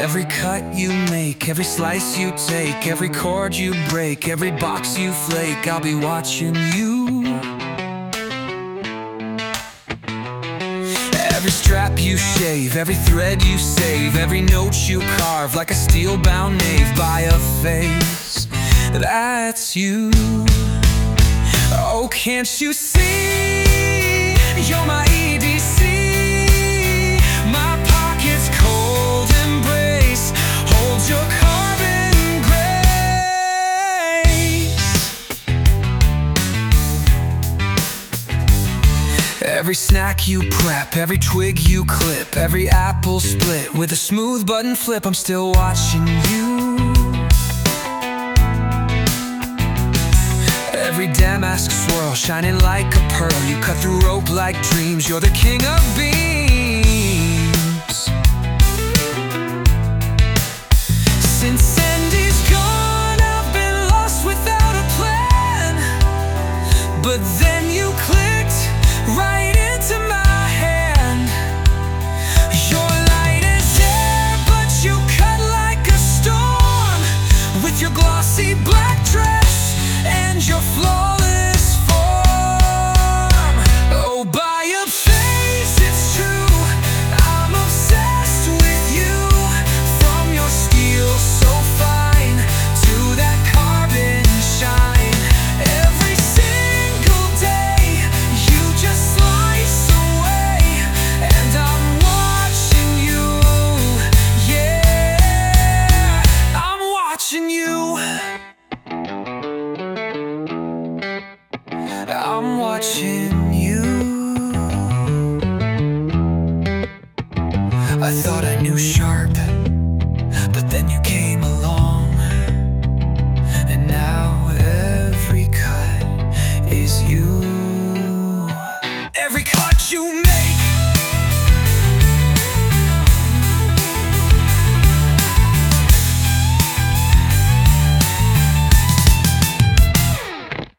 Every cut you make, every slice you take, every chord you break, every box you flake, I'll be watching you. Every strap you shave, every thread you save, every note you carve like a steel-bound knave by a face, that's you. Oh, can't you see? You're my EDC, my pocket's cold embrace holds your carbon grace. Every snack you prep, every twig you clip, every apple split with a smooth button flip, I'm still watching you. Every damask swirl shining like a pearl, you cut through rope like dreams, you're the king of beams. Since Sandy's gone, I've been lost without a plan, but then you clicked right into my hand. Your light is air, but you cut like a storm with your glossy black dress and your flawless form. Oh, by your face, it's true, I'm obsessed with you. From your steel so fine to that carbon shine, every single day you just slice away, and I'm watching you. Yeah, I'm watching you. I'm watching you. I thought